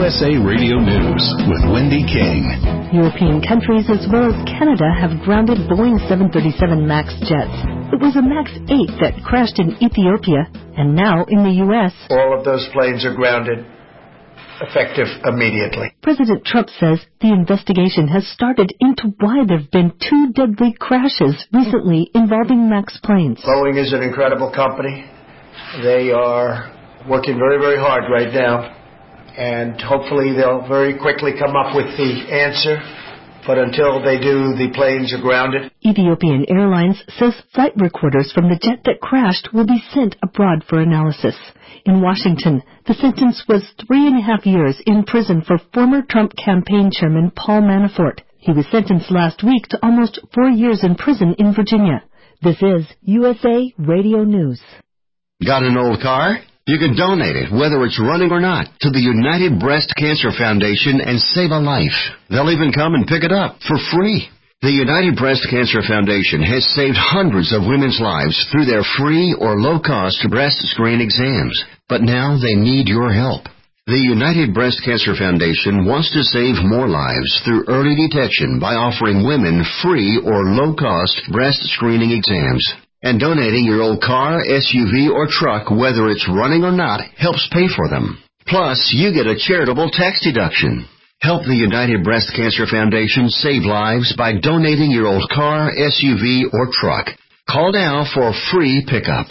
USA Radio News with Wendy King. European countries as well as Canada have grounded Boeing 737 MAX jets. It was a MAX 8 that crashed in Ethiopia and now in the U.S. All of those planes are grounded, effective immediately. President Trump says the investigation has started into why there have been 2 deadly crashes recently involving MAX planes. Boeing is an incredible company. They are working very, very hard right now, and hopefully they'll very quickly come up with the answer. But until they do, the planes are grounded. Ethiopian Airlines says flight recorders from the jet that crashed will be sent abroad for analysis. In Washington, the sentence was 3.5 years in prison for former Trump campaign chairman Paul Manafort. He was sentenced last week to almost 4 years in prison in Virginia. This is USA Radio News. Got an old car? You can donate it, whether it's running or not, to the United Breast Cancer Foundation and save a life. They'll even come and pick it up for free. The United Breast Cancer Foundation has saved hundreds of women's lives through their free or low-cost breast screen exams. But now they need your help. The United Breast Cancer Foundation wants to save more lives through early detection by offering women free or low-cost breast screening exams. And donating your old car, SUV, or truck, whether it's running or not, helps pay for them. Plus, you get a charitable tax deduction. Help the United Breast Cancer Foundation save lives by donating your old car, SUV, or truck. Call now for free pickup.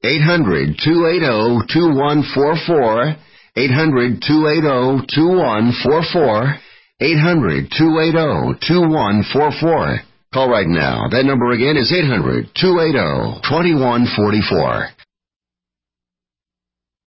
800-280-2144. 800-280-2144. 800-280-2144. Call right now. That number again is 800-280-2144.